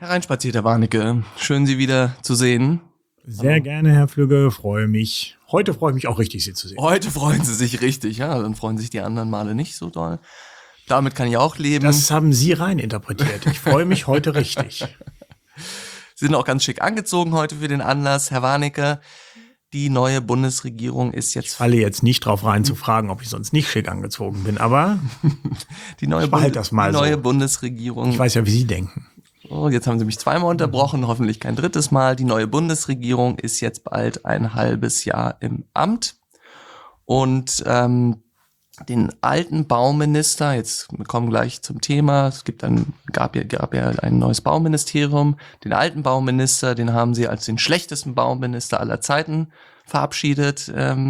Hereinspaziert, Herr Warnecke. Schön, Sie wieder zu sehen. Sehr gerne, Herr Flügge, freue mich. Heute freue ich mich auch richtig, Sie zu sehen. Heute freuen Sie sich richtig, ja. Dann freuen sich die anderen Male nicht so doll. Damit kann ich auch leben. Das haben Sie reininterpretiert. Ich freue mich heute richtig. Sie sind auch ganz schick angezogen heute für den Anlass. Herr Warnecke, die neue Bundesregierung ist jetzt... Ich falle jetzt nicht drauf rein zu fragen, ob ich sonst nicht schick angezogen bin, aber die neue Bundesregierung... Ich weiß ja, wie Sie denken. Oh, jetzt haben Sie mich zweimal unterbrochen, hoffentlich kein drittes Mal. Die neue Bundesregierung ist jetzt bald ein halbes Jahr im Amt. Und den alten Bauminister, jetzt wir kommen gleich zum Thema, gab ja ein neues Bauministerium. Den alten Bauminister, den haben sie als den schlechtesten Bauminister aller Zeiten verabschiedet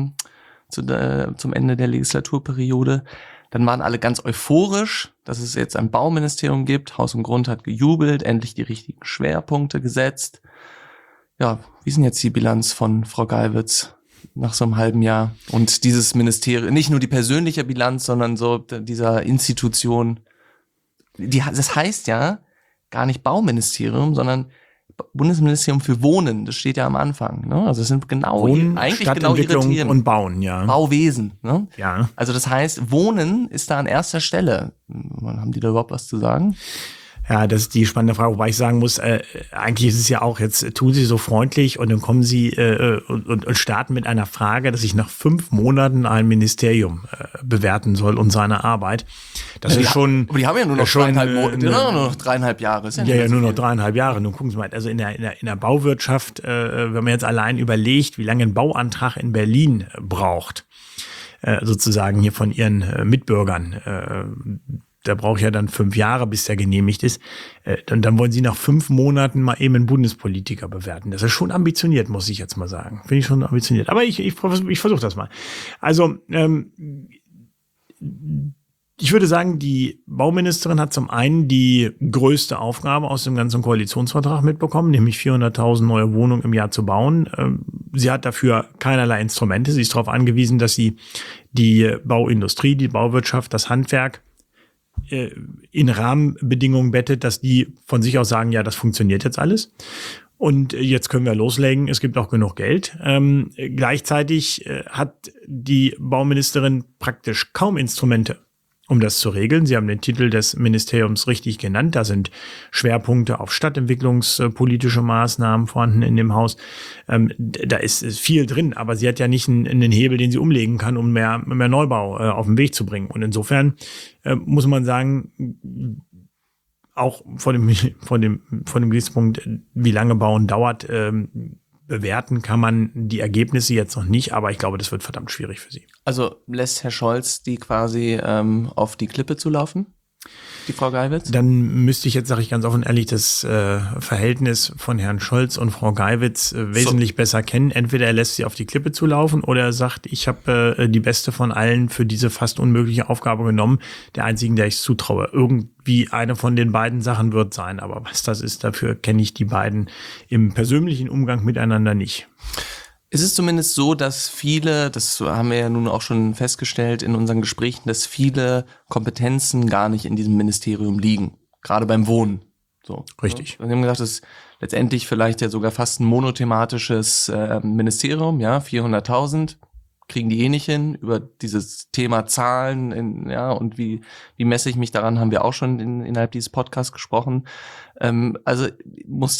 zum Ende der Legislaturperiode. Dann waren alle ganz euphorisch, dass es jetzt ein Bauministerium gibt. Haus und Grund hat gejubelt, endlich die richtigen Schwerpunkte gesetzt. Ja, wie ist denn jetzt die Bilanz von Frau Geiwitz nach so einem halben Jahr? Und dieses Ministerium, nicht nur die persönliche Bilanz, sondern so dieser Institution. Das heißt ja gar nicht Bauministerium, sondern Bundesministerium für Wohnen, das steht ja am Anfang. Ne? Also es sind Wohnen, Stadtentwicklung ihre Themen. Und Bauen, ja. Bauwesen. Ne? Ja. Also das heißt, Wohnen ist da an erster Stelle. Haben die da überhaupt was zu sagen? Ja, das ist die spannende Frage, wobei ich sagen muss, eigentlich ist es ja auch, jetzt tun Sie so freundlich und dann kommen Sie und starten mit einer Frage, dass ich nach 5 Monaten ein Ministerium bewerten soll und seine Arbeit. Das ist schon. Aber die haben ja nur noch nur noch 3,5 Jahre. Ja, nur noch 3,5 Jahre. Nun gucken Sie mal, also in der Bauwirtschaft, wenn man jetzt allein überlegt, wie lange ein Bauantrag in Berlin braucht, sozusagen hier von Ihren Mitbürgern, da brauche ich ja dann 5 Jahre, bis der genehmigt ist. Dann wollen Sie nach 5 Monaten mal eben einen Bundespolitiker bewerten. Das ist schon ambitioniert, muss ich jetzt mal sagen. Finde ich schon ambitioniert. Aber ich versuche das mal. Also, ich würde sagen, die Bauministerin hat zum einen die größte Aufgabe aus dem ganzen Koalitionsvertrag mitbekommen, nämlich 400.000 neue Wohnungen im Jahr zu bauen. Sie hat dafür keinerlei Instrumente. Sie ist darauf angewiesen, dass sie die Bauindustrie, die Bauwirtschaft, das Handwerk in Rahmenbedingungen bettet, dass die von sich aus sagen, ja, das funktioniert jetzt alles. Und jetzt können wir loslegen, es gibt auch genug Geld. Gleichzeitig hat die Bauministerin praktisch kaum Instrumente, um das zu regeln. Sie haben den Titel des Ministeriums richtig genannt. Da sind Schwerpunkte auf stadtentwicklungspolitische Maßnahmen vorhanden in dem Haus. Da ist viel drin, aber sie hat ja nicht einen Hebel, den sie umlegen kann, um mehr Neubau auf den Weg zu bringen. Und insofern muss man sagen, auch von dem Gesichtspunkt, wie lange Bauen dauert, bewerten kann man die Ergebnisse jetzt noch nicht, aber ich glaube, das wird verdammt schwierig für sie. Also lässt Herr Scholz die quasi auf die Klippe zu laufen, die Frau Geiwitz? Dann müsste ich jetzt, sage ich ganz offen ehrlich, das Verhältnis von Herrn Scholz und Frau Geiwitz wesentlich besser kennen. Entweder er lässt sie auf die Klippe zu laufen oder er sagt, ich habe die beste von allen für diese fast unmögliche Aufgabe genommen, der einzigen, der ich zutraue. Irgendwie eine von den beiden Sachen wird sein, aber was das ist, dafür kenne ich die beiden im persönlichen Umgang miteinander nicht. Es ist zumindest so, dass viele, das haben wir ja nun auch schon festgestellt in unseren Gesprächen, dass viele Kompetenzen gar nicht in diesem Ministerium liegen, gerade beim Wohnen. So. Richtig. Wir haben gesagt, das ist letztendlich vielleicht ja sogar fast ein monothematisches Ministerium, ja, 400.000 kriegen die nicht hin. Über dieses Thema Zahlen, und wie messe ich mich daran, haben wir auch schon innerhalb dieses Podcasts gesprochen. Also muss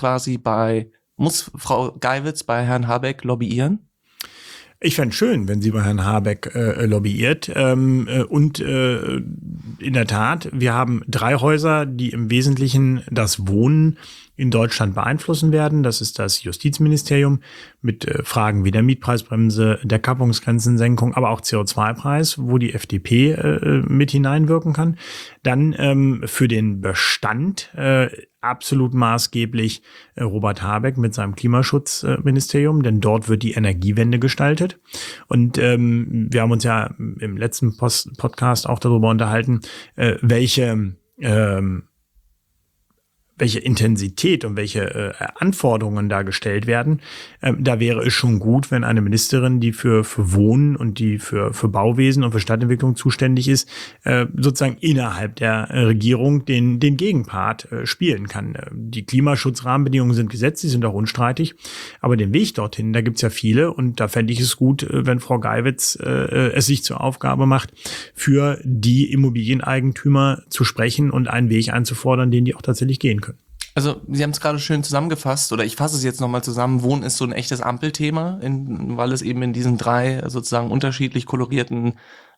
Frau Geiwitz bei Herrn Habeck lobbyieren? Ich fände es schön, wenn sie bei Herrn Habeck lobbyiert. In der Tat, wir haben 3 Häuser, die im Wesentlichen das Wohnen in Deutschland beeinflussen werden. Das ist das Justizministerium mit Fragen wie der Mietpreisbremse, der Kappungsgrenzensenkung, aber auch CO2-Preis, wo die FDP mit hineinwirken kann. Dann für den Bestand absolut maßgeblich Robert Habeck mit seinem Klimaschutzministerium, denn dort wird die Energiewende gestaltet. Und wir haben uns ja im letzten Podcast auch darüber unterhalten, welche welche Intensität und welche Anforderungen da gestellt werden, da wäre es schon gut, wenn eine Ministerin, die für Wohnen und die für Bauwesen und für Stadtentwicklung zuständig ist, sozusagen innerhalb der Regierung den Gegenpart spielen kann. Die Klimaschutzrahmenbedingungen sind gesetzt, die sind auch unstreitig, aber den Weg dorthin, da gibt's ja viele und da fände ich es gut, wenn Frau Geiwitz es sich zur Aufgabe macht, für die Immobilieneigentümer zu sprechen und einen Weg einzufordern, den die auch tatsächlich gehen können. Also Sie haben es gerade schön zusammengefasst, oder ich fasse es jetzt nochmal zusammen. Wohnen ist so ein echtes Ampelthema, weil es eben in diesen 3 sozusagen unterschiedlich kolorierten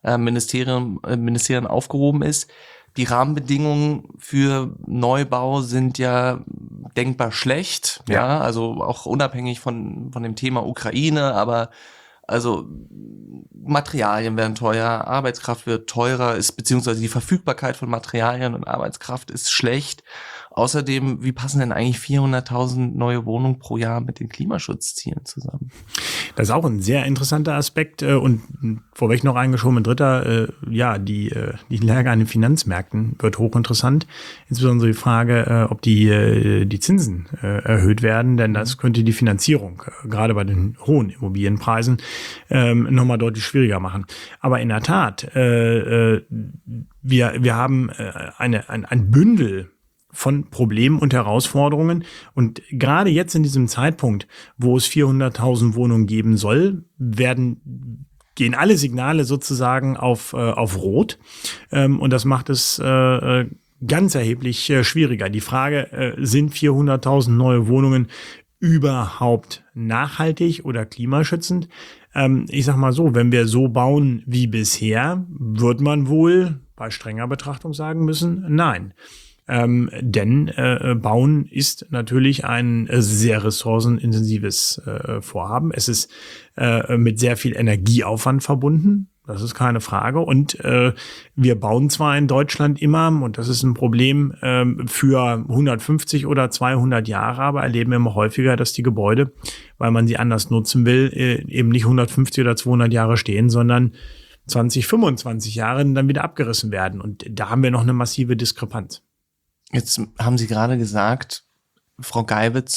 Ministerien aufgehoben ist. Die Rahmenbedingungen für Neubau sind ja denkbar schlecht, ja, also auch unabhängig von dem Thema Ukraine, aber also Materialien werden teuer, Arbeitskraft wird teurer, beziehungsweise die Verfügbarkeit von Materialien und Arbeitskraft ist schlecht. Außerdem, wie passen denn eigentlich 400.000 neue Wohnungen pro Jahr mit den Klimaschutzzielen zusammen? Das ist auch ein sehr interessanter Aspekt und vorweg noch eingeschoben, ein dritter, die Lage an den Finanzmärkten wird hochinteressant. Insbesondere die Frage, ob die Zinsen erhöht werden, denn das könnte die Finanzierung, gerade bei den hohen Immobilienpreisen, nochmal deutlich schwieriger machen. Aber in der Tat, wir haben ein Bündel von Problemen und Herausforderungen. Und gerade jetzt in diesem Zeitpunkt, wo es 400.000 Wohnungen geben soll, gehen alle Signale sozusagen auf Rot. Und das macht es ganz erheblich schwieriger. Die Frage, sind 400.000 neue Wohnungen überhaupt nachhaltig oder klimaschützend? Ich sag mal so, wenn wir so bauen wie bisher, wird man wohl bei strenger Betrachtung sagen müssen, nein. Denn Bauen ist natürlich ein sehr ressourcenintensives Vorhaben. Es ist mit sehr viel Energieaufwand verbunden. Das ist keine Frage. Und wir bauen zwar in Deutschland immer, und das ist ein Problem, für 150 oder 200 Jahre, aber erleben wir immer häufiger, dass die Gebäude, weil man sie anders nutzen will, eben nicht 150 oder 200 Jahre stehen, sondern 20, 25 Jahre dann wieder abgerissen werden. Und da haben wir noch eine massive Diskrepanz. Jetzt haben Sie gerade gesagt, Frau Geiwitz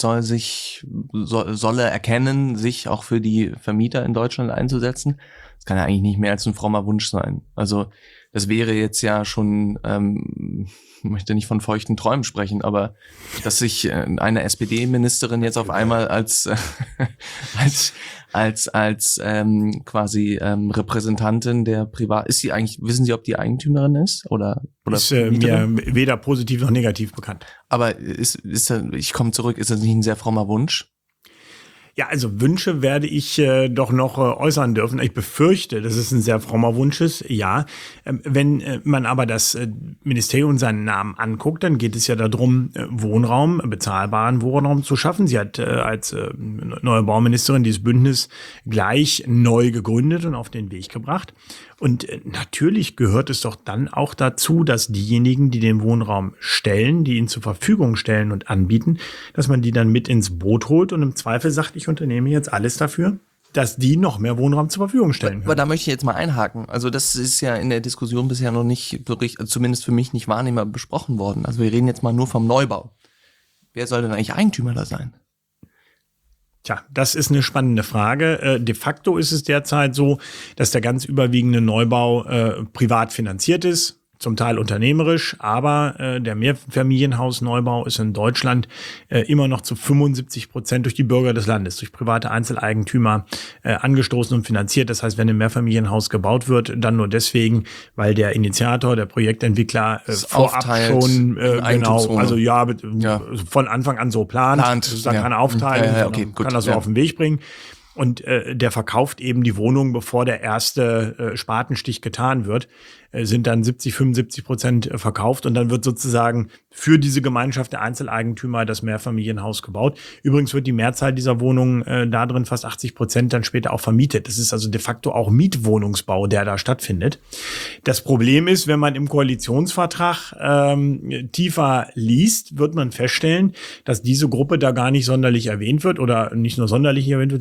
solle erkennen, sich auch für die Vermieter in Deutschland einzusetzen. Das kann ja eigentlich nicht mehr als ein frommer Wunsch sein. Also das wäre jetzt ja schon, ich möchte nicht von feuchten Träumen sprechen, aber dass sich eine SPD-Ministerin jetzt auf einmal als quasi Repräsentantin der wissen Sie, ob die Eigentümerin ist oder ist mir weder positiv noch negativ bekannt. Aber ich komme zurück, ist das nicht ein sehr frommer Wunsch? Ja, also Wünsche werde ich doch noch äußern dürfen. Ich befürchte, dass es ein sehr frommer Wunsch ist, ja. Wenn man aber das Ministerium und seinen Namen anguckt, dann geht es ja darum, Wohnraum, bezahlbaren Wohnraum zu schaffen. Sie hat als neue Bauministerin dieses Bündnis gleich neu gegründet und auf den Weg gebracht. Und natürlich gehört es doch dann auch dazu, dass diejenigen, die den Wohnraum stellen, die ihn zur Verfügung stellen und anbieten, dass man die dann mit ins Boot holt und im Zweifel sagt, ich unternehme jetzt alles dafür, dass die noch mehr Wohnraum zur Verfügung stellen können. Aber da möchte ich jetzt mal einhaken. Also das ist ja in der Diskussion bisher noch nicht wirklich, also zumindest für mich nicht wahrnehmbar besprochen worden. Also wir reden jetzt mal nur vom Neubau. Wer soll denn eigentlich Eigentümer da sein? Tja, das ist eine spannende Frage. De facto ist es derzeit so, dass der ganz überwiegende Neubau privat finanziert ist. Zum Teil unternehmerisch, aber der Mehrfamilienhausneubau ist in Deutschland immer noch zu 75% durch die Bürger des Landes, durch private Einzeleigentümer angestoßen und finanziert. Das heißt, wenn ein Mehrfamilienhaus gebaut wird, dann nur deswegen, weil der Initiator, der Projektentwickler vorab schon genau, also von Anfang an so plant. Das ist dann keine Aufteilung, kann das so auf den Weg bringen. Und der verkauft eben die Wohnung, bevor der erste Spatenstich getan wird, sind dann 75% verkauft und dann wird sozusagen für diese Gemeinschaft der Einzeleigentümer das Mehrfamilienhaus gebaut. Übrigens wird die Mehrzahl dieser Wohnungen da drin, fast 80%, dann später auch vermietet. Das ist also de facto auch Mietwohnungsbau, der da stattfindet. Das Problem ist, wenn man im Koalitionsvertrag tiefer liest, wird man feststellen, dass diese Gruppe da gar nicht sonderlich erwähnt wird oder nicht nur sonderlich erwähnt wird, sie wird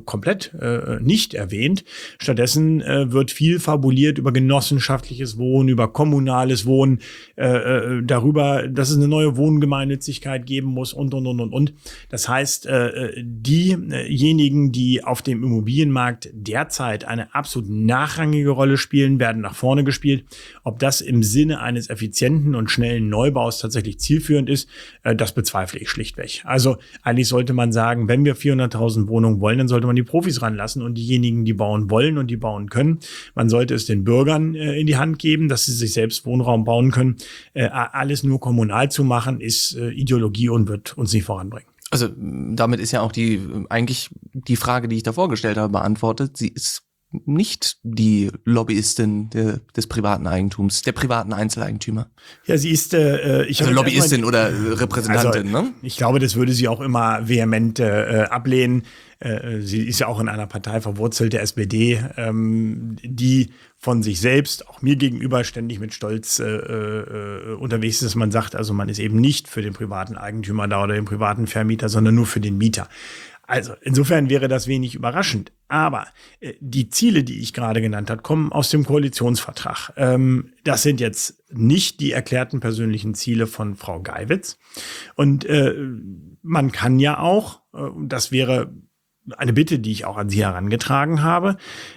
komplett nicht erwähnt. Stattdessen wird viel fabuliert über genossenschaftliches Wohnen, über kommunales Wohnen, darüber, dass es eine neue Wohngemeinnützigkeit geben muss und. Das heißt, diejenigen, die auf dem Immobilienmarkt derzeit eine absolut nachrangige Rolle spielen, werden nach vorne gespielt. Ob das im Sinne eines effizienten und schnellen Neubaus tatsächlich zielführend ist, das bezweifle ich schlichtweg. Also eigentlich sollte man sagen, wenn wir 400.000 Wohnungen wollen, dann sollte man die Profis ranlassen und diejenigen, die bauen wollen und die bauen können. Man sollte es den Bürgern in die Hand geben, dass sie sich selbst Wohnraum bauen können. Alles nur kommunal zu machen, ist Ideologie und wird uns nicht voranbringen. Also damit ist ja auch eigentlich die Frage, die ich davor gestellt habe, beantwortet. Sie ist nicht die Lobbyistin des privaten Eigentums, der privaten Einzeleigentümer. Ja, sie ist Lobbyistin oder Repräsentantin, also, ne? Ich glaube, das würde sie auch immer vehement ablehnen. Sie ist ja auch in einer Partei verwurzelt, der SPD, die von sich selbst, auch mir gegenüber, ständig mit Stolz unterwegs ist, dass man sagt, also man ist eben nicht für den privaten Eigentümer da oder den privaten Vermieter, sondern nur für den Mieter. Also insofern wäre das wenig überraschend. Aber die Ziele, die ich gerade genannt habe, kommen aus dem Koalitionsvertrag. Das sind jetzt nicht die erklärten persönlichen Ziele von Frau Geiwitz. Und man kann ja auch, das wäre eine Bitte, die ich auch an Sie herangetragen habe,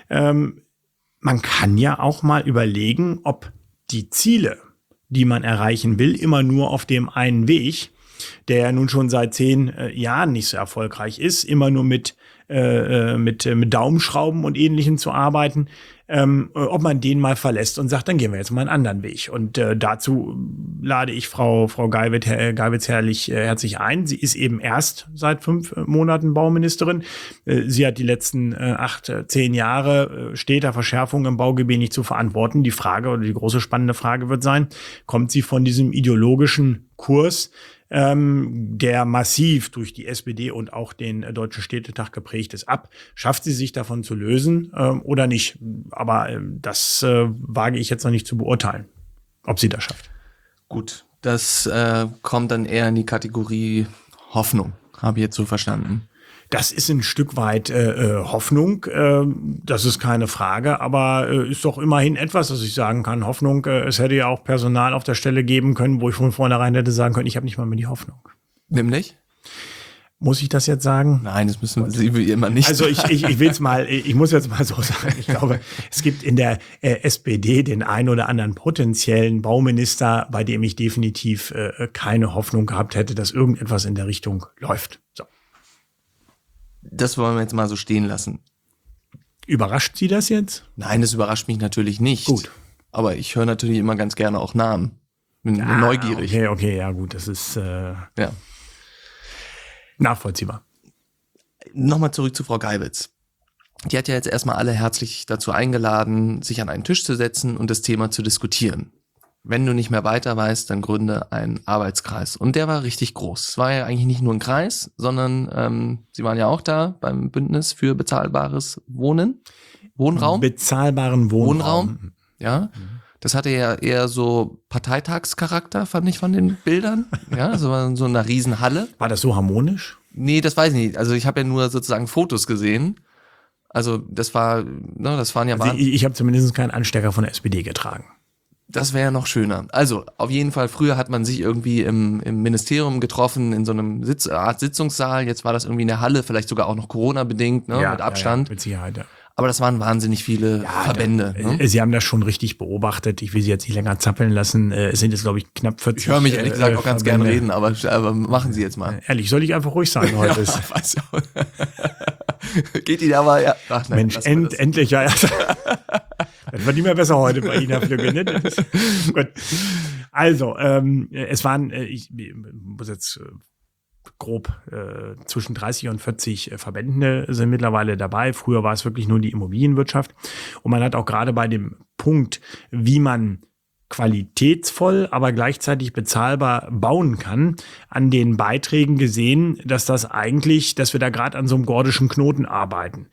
man kann ja auch mal überlegen, ob die Ziele, die man erreichen will, immer nur auf dem einen Weg, der ja nun schon seit 10 Jahren nicht so erfolgreich ist, immer nur mit Daumenschrauben und Ähnlichem zu arbeiten, ob man den mal verlässt und sagt, dann gehen wir jetzt mal einen anderen Weg. Und dazu lade ich Frau Geiwitz herzlich ein. Sie ist eben erst seit 5 Monaten Bauministerin. Sie hat die letzten 8, 10 Jahre steter Verschärfungen im Baugebiet nicht zu verantworten. Die Frage oder die große spannende Frage wird sein, kommt sie von diesem ideologischen Kurs, der massiv durch die SPD und auch den Deutschen Städtetag geprägt ist, ab? Schafft sie sich davon zu lösen oder nicht? Aber das wage ich jetzt noch nicht zu beurteilen, ob sie das schafft. Gut, das kommt dann eher in die Kategorie Hoffnung, habe ich jetzt so verstanden. Das ist ein Stück weit Hoffnung, das ist keine Frage, aber ist doch immerhin etwas, dass ich sagen kann. Hoffnung, es hätte ja auch Personal auf der Stelle geben können, wo ich von vornherein hätte sagen können, ich habe nicht mal mehr die Hoffnung. Nämlich? Muss ich das jetzt sagen? Nein, das müssen Sie wie immer nicht. Also ich will's mal, ich muss jetzt mal so sagen, ich glaube, es gibt in der SPD den einen oder anderen potenziellen Bauminister, bei dem ich definitiv keine Hoffnung gehabt hätte, dass irgendetwas in der Richtung läuft. So. Das wollen wir jetzt mal so stehen lassen. Überrascht Sie das jetzt? Nein, das überrascht mich natürlich nicht. Gut. Aber ich höre natürlich immer ganz gerne auch Namen. Bin neugierig. Okay, ja gut, das ist Ja. nachvollziehbar. Nochmal zurück zu Frau Geiwitz. Die hat ja jetzt erstmal alle herzlich dazu eingeladen, sich an einen Tisch zu setzen und das Thema zu diskutieren. Wenn du nicht mehr weiter weißt, dann gründe einen Arbeitskreis. Und der war richtig groß. Es war ja eigentlich nicht nur ein Kreis, sondern Sie waren ja auch da beim Bündnis für bezahlbares Wohnraum. Bezahlbaren Wohnraum. Ja. Das hatte ja eher so Parteitagscharakter, fand ich von den Bildern. Ja, so einer Riesenhalle. War das so harmonisch? Nee, das weiß ich nicht. Also ich habe ja nur sozusagen Fotos gesehen. Also das waren ja... Also ich habe zumindest keinen Anstecker von der SPD getragen. Das wäre ja noch schöner. Also auf jeden Fall, früher hat man sich irgendwie im Ministerium getroffen, in so einem Art Sitzungssaal. Jetzt war das irgendwie in der Halle, vielleicht sogar auch noch Corona-bedingt, ne, mit Abstand. Ja, mit Sicherheit, ja. Aber das waren wahnsinnig viele Verbände. Ne? Sie haben das schon richtig beobachtet. Ich will Sie jetzt nicht länger zappeln lassen. Es sind jetzt, glaube ich, knapp 40. Ich höre mich ehrlich gesagt auch ganz gerne reden, aber machen Sie jetzt mal. Ehrlich, soll ich einfach ruhig sein heute? Ja, weiß ja. Geht Ihnen aber, ja. Ach, nein, Mensch, endlich, ja. Das wird nicht mehr besser heute bei Ihnen, Herr Flügge, ne? Gut. Also, es waren, ich muss jetzt grob zwischen 30 und 40 Verbände sind mittlerweile dabei. Früher war es wirklich nur die Immobilienwirtschaft. Und man hat auch gerade bei dem Punkt, wie man qualitätsvoll, aber gleichzeitig bezahlbar bauen kann, an den Beiträgen gesehen, dass wir da gerade an so einem gordischen Knoten arbeiten.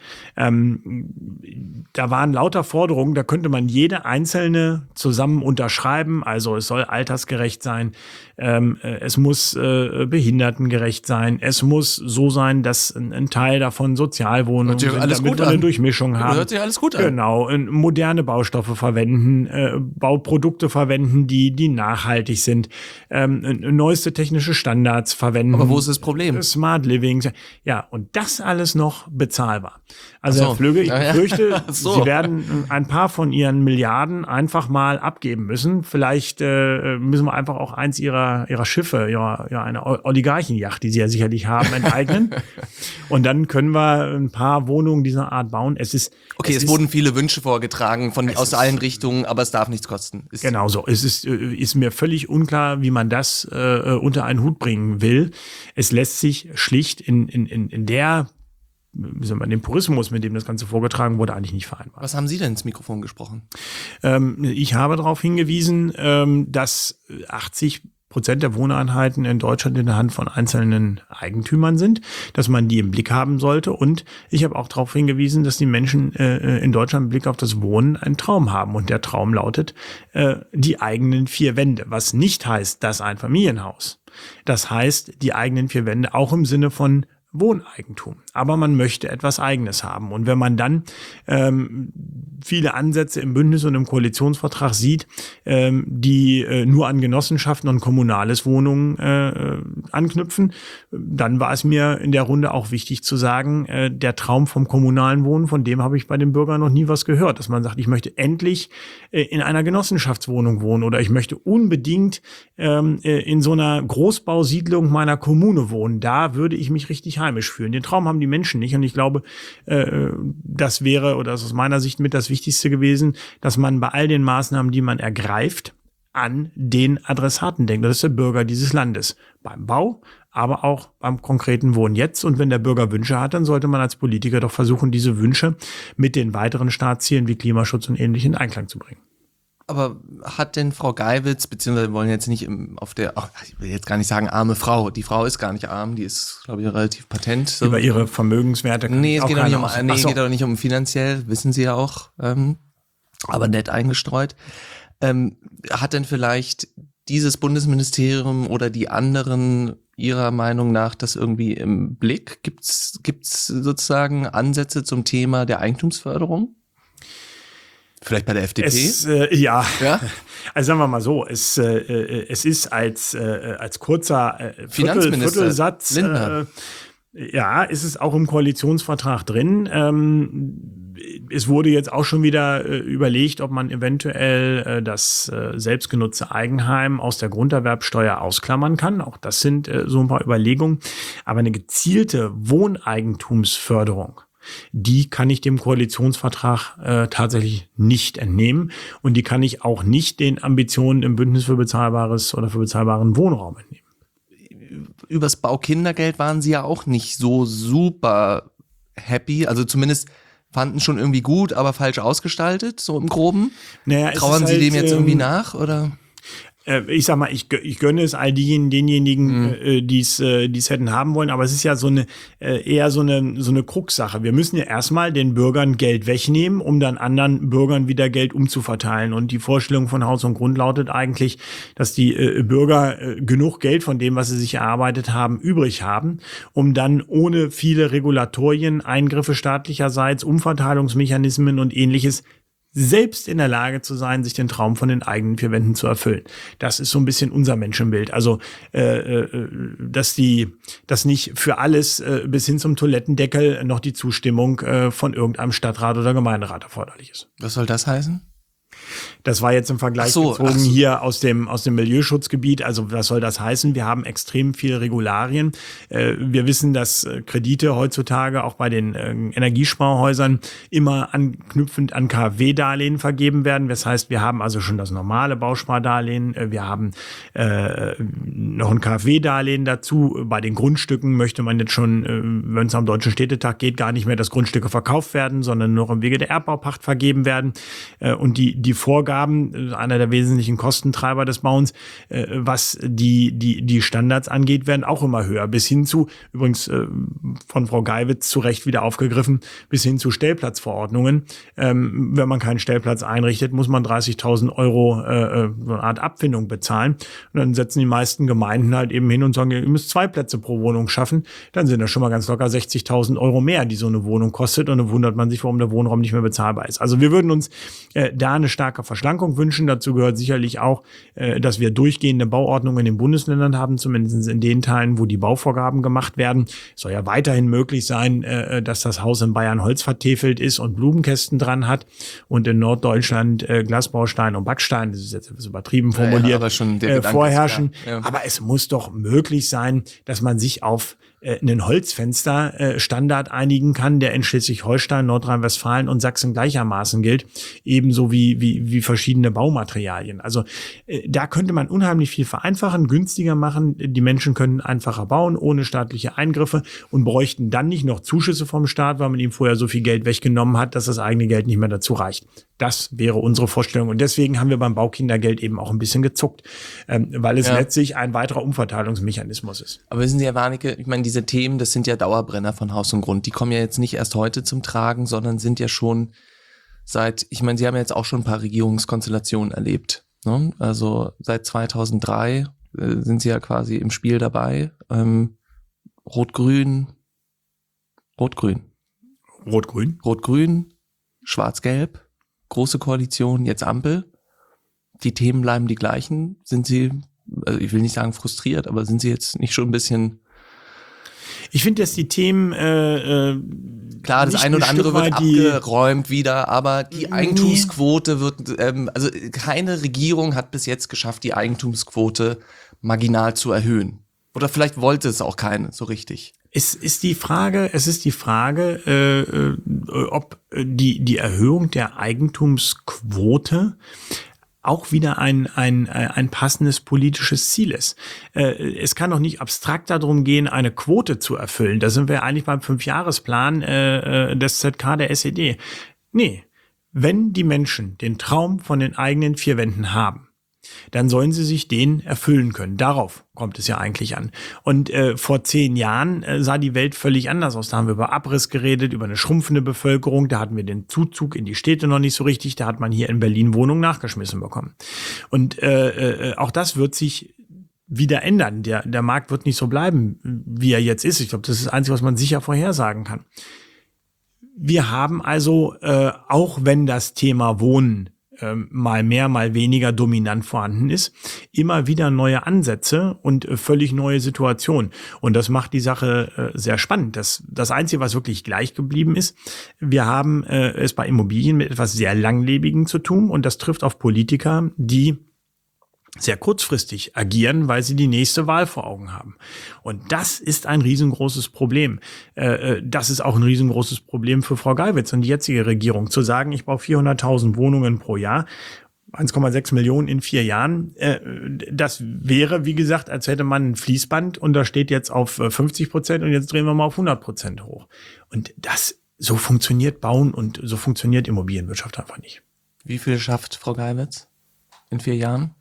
Da waren lauter Forderungen, da könnte man jede einzelne zusammen unterschreiben. Also es soll altersgerecht sein, es muss behindertengerecht sein, es muss so sein, dass ein Teil davon Sozialwohnungen sind, damit wir eine Durchmischung haben. Hört sich alles gut an. Genau, moderne Baustoffe verwenden, Bauprodukte verwenden, die nachhaltig sind, neueste technische Standards verwenden. Aber wo ist das Problem? Smart Living. Ja, und das alles noch bezahlbar. Also Herr Flöge, ich befürchte, Sie werden ein paar von Ihren Milliarden einfach mal abgeben müssen. Vielleicht müssen wir einfach auch eins Ihrer Schiffe, eine Oligarchenjacht, die Sie ja sicherlich haben, enteignen. Und dann können wir ein paar Wohnungen dieser Art bauen. Es wurden viele Wünsche vorgetragen aus allen Richtungen, aber es darf nichts kosten. Genau so. Es ist mir völlig unklar, wie man das unter einen Hut bringen will. Es lässt sich schlicht in dem Purismus, mit dem das Ganze vorgetragen wurde, eigentlich nicht vereinbaren. Was haben Sie denn ins Mikrofon gesprochen? Ich habe darauf hingewiesen, dass 80% der Wohneinheiten in Deutschland in der Hand von einzelnen Eigentümern sind, dass man die im Blick haben sollte. Und ich habe auch darauf hingewiesen, dass die Menschen in Deutschland im Blick auf das Wohnen einen Traum haben. Und der Traum lautet die eigenen vier Wände, was nicht heißt, das Einfamilienhaus. Das heißt, die eigenen vier Wände auch im Sinne von Wohneigentum. Aber man möchte etwas Eigenes haben. Und wenn man dann viele Ansätze im Bündnis und im Koalitionsvertrag sieht, die nur an Genossenschaften und kommunales Wohnungen anknüpfen, dann war es mir in der Runde auch wichtig zu sagen, der Traum vom kommunalen Wohnen, von dem habe ich bei den Bürgern noch nie was gehört, dass man sagt, ich möchte endlich in einer Genossenschaftswohnung wohnen oder ich möchte unbedingt in so einer Großbausiedlung meiner Kommune wohnen. Da würde ich mich richtig heimisch fühlen. Den Traum haben die Menschen nicht und ich glaube, das wäre, oder das ist aus meiner Sicht mit das Wichtigste gewesen, dass man bei all den Maßnahmen, die man ergreift, an den Adressaten denkt. Das ist der Bürger dieses Landes. Beim Bau, aber auch beim konkreten Wohnen jetzt. Und wenn der Bürger Wünsche hat, dann sollte man als Politiker doch versuchen, diese Wünsche mit den weiteren Staatszielen wie Klimaschutz und Ähnlichem in Einklang zu bringen. Aber hat denn Frau Geiwitz, beziehungsweise wir wollen jetzt nicht ich will jetzt gar nicht sagen arme Frau, die Frau ist gar nicht arm, die ist, glaube ich, relativ patent. So. Über ihre Vermögenswerte kann es geht geht doch nicht um finanziell, wissen Sie ja auch, aber nett eingestreut. Hat denn vielleicht dieses Bundesministerium oder die anderen Ihrer Meinung nach das irgendwie im Blick? Gibt's sozusagen Ansätze zum Thema der Eigentumsförderung? Vielleicht bei der FDP? Ja, also sagen wir mal so, es ist als kurzer Viertelsatz, ist es auch im Koalitionsvertrag drin. Es wurde jetzt auch schon wieder überlegt, ob man eventuell das selbstgenutzte Eigenheim aus der Grunderwerbsteuer ausklammern kann. Auch das sind so ein paar Überlegungen. Aber eine gezielte Wohneigentumsförderung, die kann ich dem Koalitionsvertrag tatsächlich nicht entnehmen. Und die kann ich auch nicht den Ambitionen im Bündnis für bezahlbares oder für bezahlbaren Wohnraum entnehmen. Übers Baukindergeld waren Sie ja auch nicht so super happy. Also zumindest fanden schon irgendwie gut, aber falsch ausgestaltet, so im Groben. Trauern Sie dem jetzt irgendwie nach, oder? Ich sag mal, ich gönne es all denjenigen, die es hätten haben wollen, aber es ist ja eher so eine Krux-Sache. Wir müssen ja erstmal den Bürgern Geld wegnehmen, um dann anderen Bürgern wieder Geld umzuverteilen. Und die Vorstellung von Haus und Grund lautet eigentlich, dass die Bürger genug Geld von dem, was sie sich erarbeitet haben, übrig haben, um dann ohne viele Regulatorien, Eingriffe staatlicherseits, Umverteilungsmechanismen und Ähnliches selbst in der Lage zu sein, sich den Traum von den eigenen vier Wänden zu erfüllen. Das ist so ein bisschen unser Menschenbild. Also, dass nicht für alles bis hin zum Toilettendeckel noch die Zustimmung von irgendeinem Stadtrat oder Gemeinderat erforderlich ist. Was soll das heißen? Das war jetzt im Vergleich gezogen hier aus dem Milieuschutzgebiet. Also was soll das heißen? Wir haben extrem viele Regularien. Wir wissen, dass Kredite heutzutage auch bei den Energiesparhäusern immer anknüpfend an KfW-Darlehen vergeben werden. Das heißt, wir haben also schon das normale Bauspardarlehen. Wir haben noch ein KfW-Darlehen dazu. Bei den Grundstücken möchte man jetzt schon, wenn es am Deutschen Städtetag geht, gar nicht mehr, dass Grundstücke verkauft werden, sondern noch im Wege der Erbbaupacht vergeben werden. Und die die Vorgaben, einer der wesentlichen Kostentreiber des Bauens, was die Standards angeht, werden auch immer höher. Bis hin zu, übrigens von Frau Geiwitz zu Recht wieder aufgegriffen, bis hin zu Stellplatzverordnungen. Wenn man keinen Stellplatz einrichtet, muss man 30.000 Euro so eine Art Abfindung bezahlen. Und dann setzen die meisten Gemeinden halt eben hin und sagen, ihr müsst 2 Plätze pro Wohnung schaffen. Dann sind das schon mal ganz locker 60.000 Euro mehr, die so eine Wohnung kostet. Und dann wundert man sich, warum der Wohnraum nicht mehr bezahlbar ist. Also wir würden uns da eine starke Verschlankung wünschen. Dazu gehört sicherlich auch, dass wir durchgehende Bauordnungen in den Bundesländern haben, zumindest in den Teilen, wo die Bauvorgaben gemacht werden. Es soll ja weiterhin möglich sein, dass das Haus in Bayern Holz vertäfelt ist und Blumenkästen dran hat und in Norddeutschland Glasbaustein und Backstein, das ist jetzt etwas übertrieben formuliert, aber schon der Gedanke vorherrschen. ist klar. Ja. Aber es muss doch möglich sein, dass man sich auf einen Holzfenster-Standard einigen kann, der in Schleswig-Holstein, Nordrhein-Westfalen und Sachsen gleichermaßen gilt, ebenso wie verschiedene Baumaterialien. Also da könnte man unheimlich viel vereinfachen, günstiger machen. Die Menschen können einfacher bauen, ohne staatliche Eingriffe und bräuchten dann nicht noch Zuschüsse vom Staat, weil man ihm vorher so viel Geld weggenommen hat, dass das eigene Geld nicht mehr dazu reicht. Das wäre unsere Vorstellung. Und deswegen haben wir beim Baukindergeld eben auch ein bisschen gezuckt, weil es letztlich ein weiterer Umverteilungsmechanismus ist. Aber wissen Sie, Herr Warnecke, ich meine, diese Themen, das sind ja Dauerbrenner von Haus und Grund. Die kommen ja jetzt nicht erst heute zum Tragen, sondern sind ja schon ich meine, Sie haben ja jetzt auch schon ein paar Regierungskonstellationen erlebt. Ne? Also seit 2003 sind Sie ja quasi im Spiel dabei. Rot-Grün, Schwarz-Gelb, Große Koalition, jetzt Ampel. Die Themen bleiben die gleichen. Sind Sie, also ich will nicht sagen frustriert, aber sind Sie jetzt nicht schon ein bisschen... Ich finde, dass die Themen klar, das eine oder andere wird abgeräumt wieder, aber die Eigentumsquote wird, also keine Regierung hat bis jetzt geschafft, die Eigentumsquote marginal zu erhöhen. Oder vielleicht wollte es auch keine so richtig. Es ist die Frage, ob die Erhöhung der Eigentumsquote auch wieder ein passendes politisches Ziel ist. Es kann doch nicht abstrakt darum gehen, eine Quote zu erfüllen. Da sind wir eigentlich beim 5-Jahresplan des ZK der SED. Nee, wenn die Menschen den Traum von den eigenen 4 Wänden haben, dann sollen sie sich den erfüllen können. Darauf kommt es ja eigentlich an. Und vor 10 Jahren sah die Welt völlig anders aus. Da haben wir über Abriss geredet, über eine schrumpfende Bevölkerung. Da hatten wir den Zuzug in die Städte noch nicht so richtig. Da hat man hier in Berlin Wohnungen nachgeschmissen bekommen. Und auch das wird sich wieder ändern. Der Markt wird nicht so bleiben, wie er jetzt ist. Ich glaube, das ist das Einzige, was man sicher vorhersagen kann. Wir haben also, auch wenn das Thema Wohnen mal mehr, mal weniger dominant vorhanden ist, immer wieder neue Ansätze und völlig neue Situationen. Und das macht die Sache sehr spannend. Das Einzige, was wirklich gleich geblieben ist, wir haben es bei Immobilien mit etwas sehr Langlebigem zu tun und das trifft auf Politiker, die sehr kurzfristig agieren, weil sie die nächste Wahl vor Augen haben. Und das ist ein riesengroßes Problem. Das ist auch ein riesengroßes Problem für Frau Geiwitz und die jetzige Regierung. Zu sagen, ich baue 400.000 Wohnungen pro Jahr, 1,6 Millionen in 4 Jahren, das wäre, wie gesagt, als hätte man ein Fließband und da steht jetzt auf 50% und jetzt drehen wir mal auf 100% hoch. Und so funktioniert Bauen und so funktioniert Immobilienwirtschaft einfach nicht. Wie viel schafft Frau Geiwitz in 4 Jahren?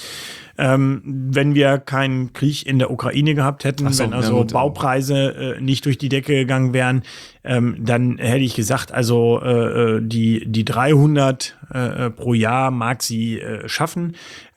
Wenn wir keinen Krieg in der Ukraine gehabt hätten, wenn also Baupreise nicht durch die Decke gegangen wären, dann hätte ich gesagt, also die 300 pro Jahr mag sie schaffen.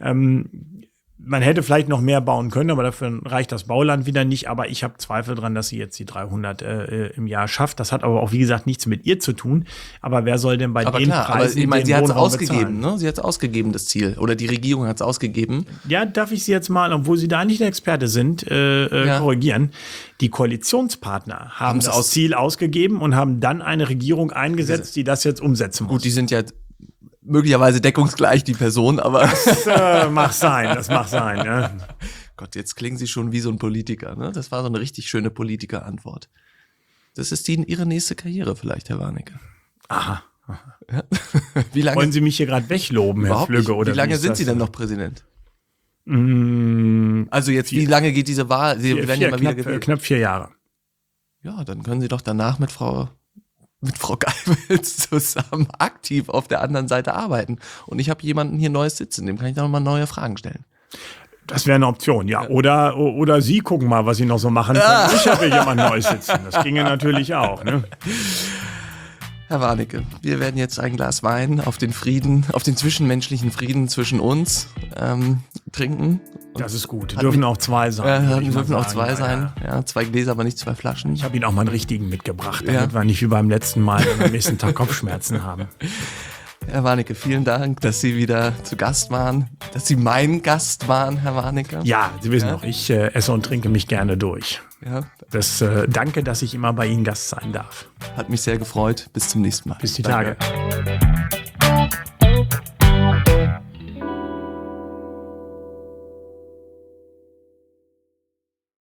Man hätte vielleicht noch mehr bauen können, aber dafür reicht das Bauland wieder nicht. Aber ich habe Zweifel dran, dass sie jetzt die 300 im Jahr schafft. Das hat aber auch, wie gesagt, nichts mit ihr zu tun. Aber wer soll denn bei den Preisen aber ich meine, sie hat es ausgegeben, bezahlen? ne? Sie hat es ausgegeben, das Ziel. Oder die Regierung hat es ausgegeben. Ja, darf ich Sie jetzt mal, obwohl Sie da nicht der Experte sind, korrigieren. Die Koalitionspartner haben das Ziel ausgegeben und haben dann eine Regierung eingesetzt, die das jetzt umsetzen muss. Gut, die sind ja möglicherweise deckungsgleich, die Person, aber das mag sein. Ja. Gott, jetzt klingen Sie schon wie so ein Politiker, ne? Das war so eine richtig schöne Politikerantwort. Das ist Ihre nächste Karriere vielleicht, Herr Warnecke. Aha. Ja? Wie lange? Wollen Sie mich hier gerade wegloben, Herr Flügge? Oder wie lange sind Sie denn noch Präsident? Also jetzt, wie 4, lange geht diese Wahl? Sie werden ja mal wieder gewählt. Knapp 4 Jahre. Ja, dann können Sie doch danach mit Frau mit Frau Geibels zusammen aktiv auf der anderen Seite arbeiten. Und ich habe jemanden hier Neues sitzen, dem kann ich dann nochmal neue Fragen stellen. Das wäre eine Option, ja. Oder Sie gucken mal, was Sie noch so machen können. Ich habe jemand Neues sitzen. Das ginge natürlich auch, ne? Herr Warnecke, wir werden jetzt ein Glas Wein auf den zwischenmenschlichen Frieden zwischen uns trinken. Das ist gut. Dürfen auch 2 sein. Ja, dürfen auch 2 sein. Ja, 2 Gläser, aber nicht 2 Flaschen. Ich habe Ihnen auch mal einen richtigen mitgebracht, damit wir nicht wie beim letzten Mal am nächsten Tag Kopfschmerzen haben. Herr Warnecke, vielen Dank, dass Sie wieder zu Gast waren, dass Sie mein Gast waren, Herr Warnecke. Ja, Sie wissen doch, ich esse und trinke mich gerne durch. Ja. Danke, dass ich immer bei Ihnen Gast sein darf. Hat mich sehr gefreut. Bis zum nächsten Mal. Bis die Tage.